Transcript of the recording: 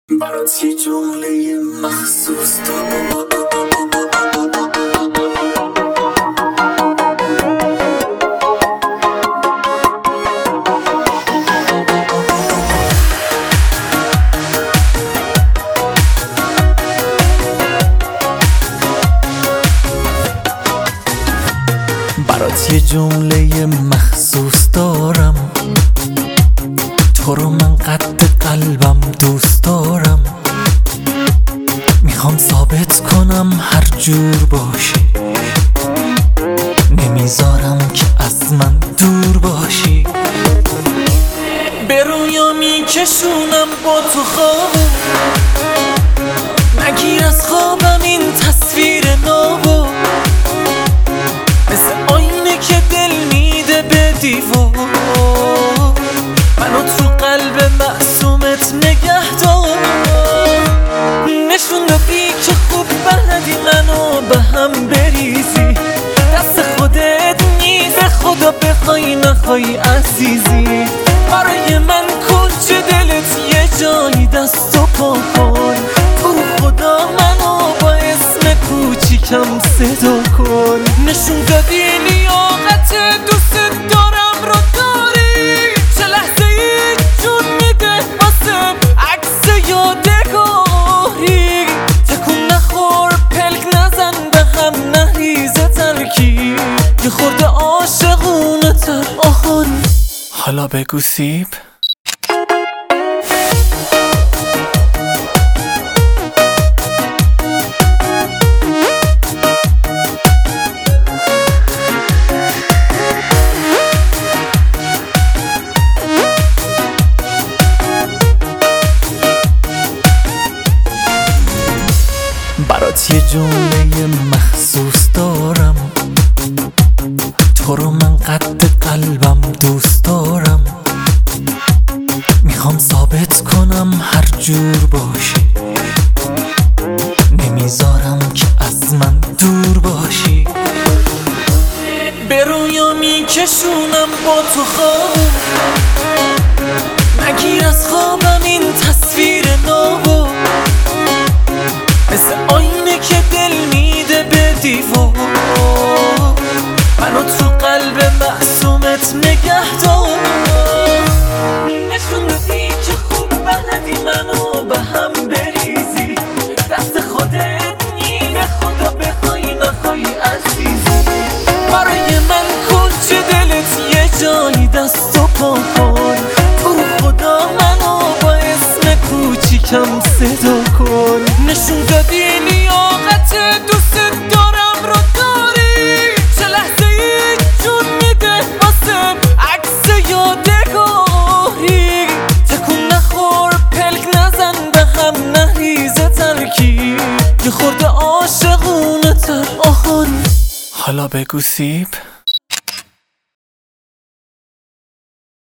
برات یه جمله مخصوص دارم. برات یه جمله مخصوص دارم، تو رو من قد قلبم دوست دارم. میخوام ثابت کنم هر جور باشی، نمیذارم که از من دور باشی. به رویا میکشونم با تو خوابم، نگیر از خوابم این تصویر نابو، مثل آینه که دل میده به دیوار. منو تو قلب معصومت نگه دار، نشون دادی که خوب بلدی منو به هم بریزی. دست خودت نیست، به خدا بخوای نخوای عزیزی. برای من کجا دلت یه جایی دست و پا کن، تو خدا منو با اسم کوچیکم صدا کن. نشون دادی لیاقت دوست دارم رو داری، چه لحظه ای جون میده واسم عکس یادگاری. تکون نخور پلک نزن به هم نریزه ترکی، یه خورده عاشقونه تر آهان. حالا بگو سیب برات یه جمله مخصوص دارم، تو رو من قد قلبم دوست دارم. میخوام ثابت کنم هر جور باشی، نمیذارم که از من دور باشی. به رویا میکشونم با تو خوابم، نگیر از خوابم این تصویر نابو، مثل آینه که دل میده به دیوار. منو تو قلب معصومت نگه دار، نشون دادی که خوب بلدی منو به هم بریزی. دست خودت نی، به خدا بخوای نخوای عزیزی. برای من کجا دلت یه جایی دست و پا کن، تو خدا منو با اسم کوچیکم صدا کن. نشون دادی لیاقت دوست دارم رو داری، چه لحظه ای جون میده واسم عکس یادگاری. تکون نخور پلک نزن به هم نریزه ترکی، یه خورده عاشقونه تر آهان. حالا بگو سیب